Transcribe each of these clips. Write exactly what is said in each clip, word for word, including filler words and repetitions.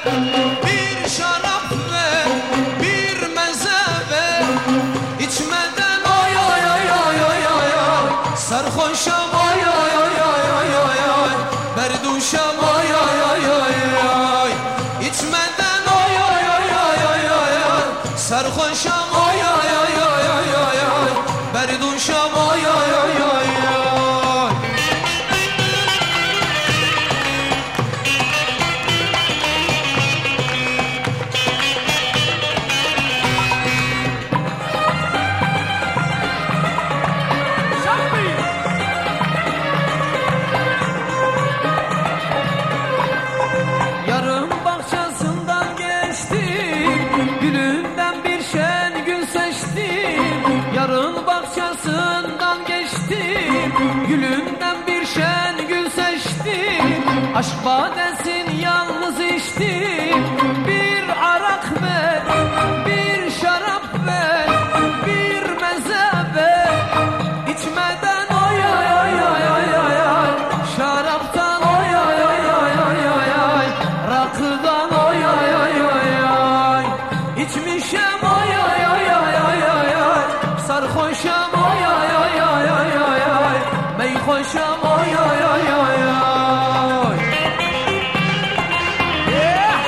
bir şarap ver, bir meze ver. İçmeden oy oy oy oy oy oy oy, sarhoşam oy oy oy oy oy oy oy, berduşam oy oy oy oy oy. İçmeden oy oy oy oy oy oy oy, sarhoşam oy oy oy oy oy oy oy, berduşam oy oy oy oy oy. Yarın bahçesinden geçtim, gülünden bir şen gül seçtim. Yarın bahçesinden geçtim, gülünden bir şen gül seçtim. Aşk badesini yalnız içtim. Bir arak ver, bir şarap ver, bir meze ver. İçmeden oy oy oy oy oy oy oy, şaraptan oy oy oy oy oy oy oy, rakıdan oy oy oy oy oy. İçmişem oy oy oy oy oy oy oy, sarhoşam oy oy oy oy oy oy oy, meyhoşam oy oy oy oy oy. Yeah!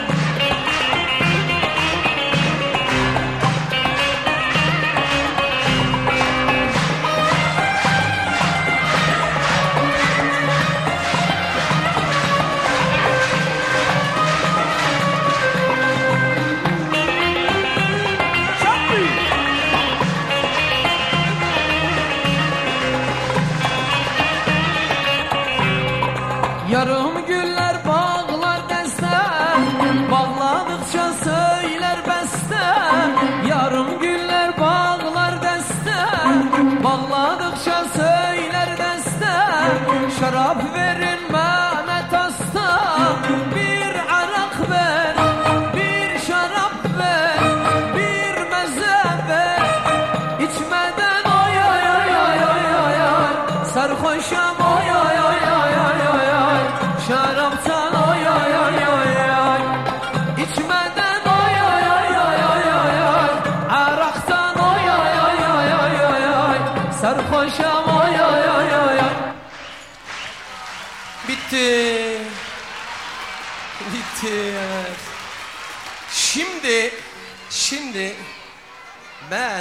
Yarım güller bağlar destem, bağladıkça söyler bestem. Yarım güller bağlar destem, bağladıkça söyler destem. Şarap verin Mehmet Aslan, bir arak ver, bir şarap ver, bir meze ver. İçmeden oy oy oy oy oy oy oy, sarhoşam oy oy oy oy oy oy oy, şaraptan oy oy oy oy oy. İçmeden oy oy oy oy oy oy oy, araktan oy oy oy oy oy oy oy, sarhoşam oy oy oy oy oy. Bitti. Bitti, evet. Şimdi, şimdi ben...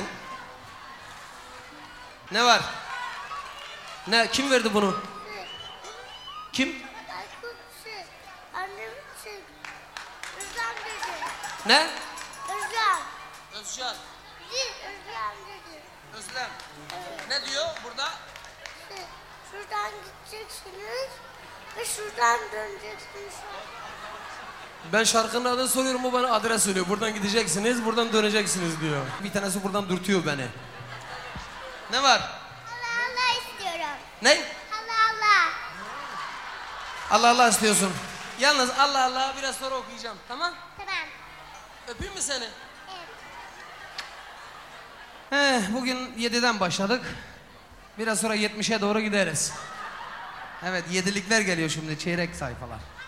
Ne var? Ne? Kim verdi bunu? Kim? Aykut'sun, annemsin. Özlem dedi. Ne? Özlem. Özcan. Değil, Özlem dedi. Özlem. Ne diyor burada? Şuradan gideceksiniz ve şuradan döneceksiniz. Ben şarkının adını soruyorum, o bana adres söylüyor. Buradan gideceksiniz, buradan döneceksiniz diyor. Bir tanesi buradan dürtüyor beni. Ne var? Allah Allah istiyorum. Ne? Allah Allah. Allah Allah istiyorsun. Yalnız Allah Allah biraz sonra okuyacağım, tamam? Tamam. Öpeyim mi seni? Evet. Heh, bugün yediden başladık. Biraz sonra yetmişe doğru gideriz. Evet, yedilikler geliyor şimdi, çeyrek sayfalar.